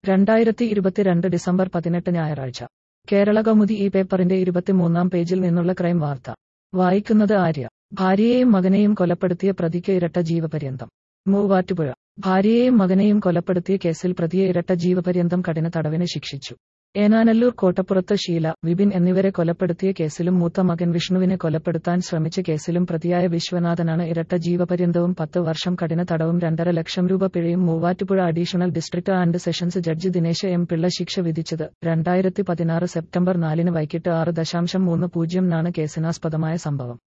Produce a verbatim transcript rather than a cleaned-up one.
രണ്ടായിരത്തി ഇരുപത്തിരണ്ട് ഡിസംബർ പതിനെട്ട് ഞായറാഴ്ച കേരളകൗമുദി ഈ പേപ്പറിന്റെ ഇരുപത്തിമൂന്നാം പേജിൽ നിന്നുള്ള ക്രൈം വാർത്ത വായിക്കുന്നത് ആര്യ. ഭാര്യയെയും മകനെയും കൊലപ്പെടുത്തിയ പ്രതിക്ക് ഇരട്ട ജീവപര്യന്തം. മൂവാറ്റുപുഴ. ഭാര്യയെയും മകനെയും കൊലപ്പെടുത്തിയ കേസിൽ പ്രതിയെ ഇരട്ട ജീവപര്യന്തം കഠിന തടവിന് ശിക്ഷിച്ചു. ഏനാനല്ലൂർ കോട്ടപ്പുറത്ത് ഷീല, വിപിൻ എന്നിവരെ കൊലപ്പെടുത്തിയ കേസിലും മൂത്ത മകൻ വിഷ്ണുവിനെ കൊലപ്പെടുത്താൻ ശ്രമിച്ച കേസിലും പ്രതിയായ വിശ്വനാഥനാണ് ഇരട്ട ജീവപര്യന്തവും പത്ത് വർഷം കഠിന തടവും രണ്ടര ലക്ഷം രൂപ പിഴയും Muvattupuzha additional district and sessions judge Dinesh M Pillai ശിക്ഷ വിധിച്ചത്. രണ്ടായിരത്തി പതിനാറ് സെപ്റ്റംബർ നാലിന് വൈകിട്ട് ആറ് ദശാംശം മൂന്ന് പൂജ്യം നാണ് കേസിനാസ്പദമായ സംഭവം.